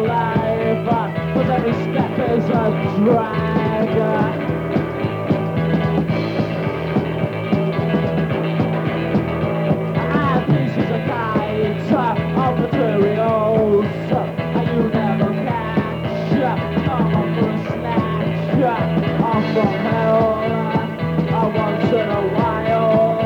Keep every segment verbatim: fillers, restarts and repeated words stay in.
life, but every step is a drag. And this is a kite of materials, and you never catch. Come up for a snatch, I'm from hell, uh, once in a while.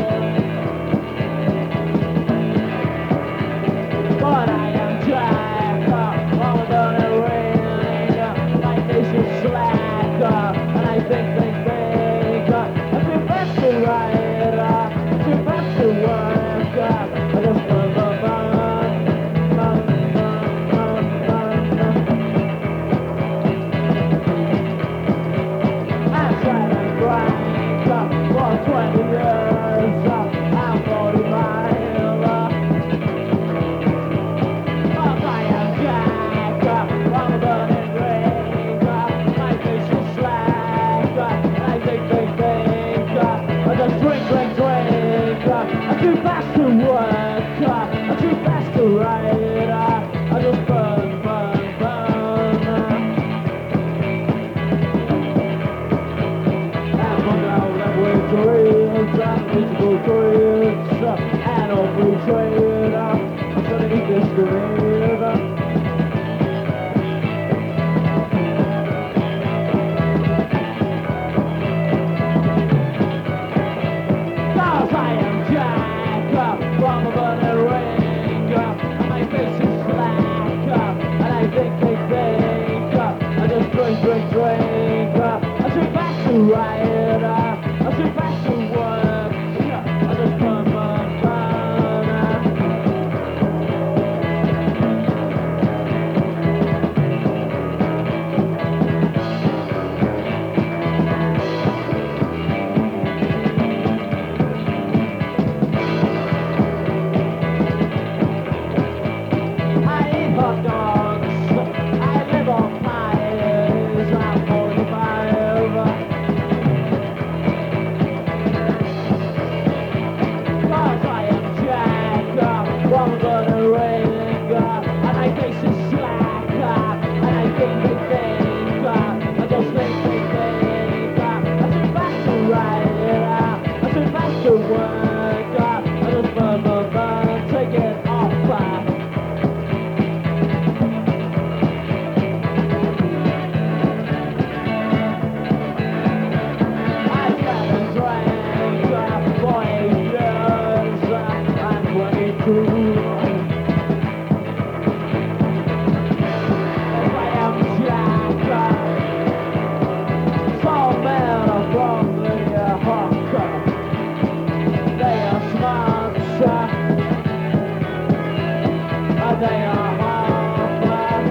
But I am Jack, uh, I'm gonna ring, my face is slack, uh, and I think, think, think, uh, I'm too fast to ride, uh, I'm too fast to work, uh, I just burn, burn, burn, burn, burn, burn, burn, burn. I tried and drank, uh, for twenty years, uh, I'm forty-five, uh, but I am Jack, uh, I'm a burning ring, uh, my face is slack, uh, and I think, think, think, uh, I just drink, drink, drink, uh, I'm too fast to work, uh, I'm too fast to ride, uh, I just burn, burn, burn, uh, and from now that way dreams, and physical dreams, uh, and all free trade, uh, I'm gonna eat this grenade, uh, cause I am Jack, uh, from a burning ring, uh, my face is slack, uh, and I think, think, think, uh, I just drink, drink, drink, uh, I'm too fast to ride, uh, I'm too fast to work, uh, I just burn, burn, burn, uh, I eat hot dogs, I live on pies, I'm forty-five, cause I am Jack, uh, from the ring, uh, and my face is slack, uh, and I think, think, think, uh, I just think, think, think, uh, I'm too fast to ride, uh, I'm too fast to work, uh, I just burn, burn, burn, take it off, uh, I sat and drank, uh, for eight years, uh, I'm twenty-two. Yes, I am Jack, uh, some men are from the uh, hawk, uh, they are smart, uh, uh, they are hard, uh,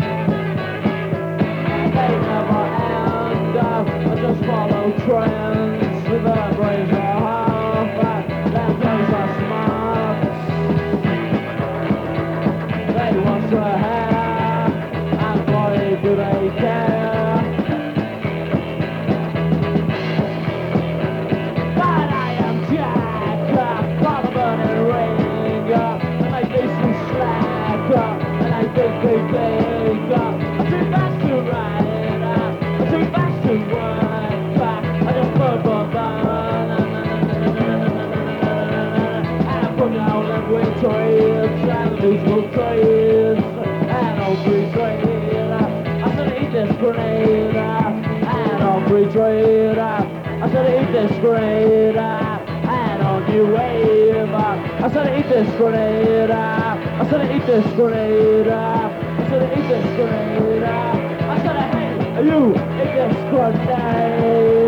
they never end, uh, I just follow trends, the brains are half, uh, their brains are smart, they want to have, and boy do they care, but I am Jack, uh, from a burning ring, uh, and my face is slack, uh, and I think, think, think, uh, I'm too fast to ride, uh, I'm too fast to work, uh, I just burn, burn, burn, uh, and I put down them wind trades, and the musical trades, and all free trade, uh, I said eat this grenade, uh, and all free trade, uh, I said eat this grenade, uh, and on new wave, uh, I said eat this grenade, uh, I said eat this grenade, uh, I said eat this grenade, uh, I said hey, you eat this grenade.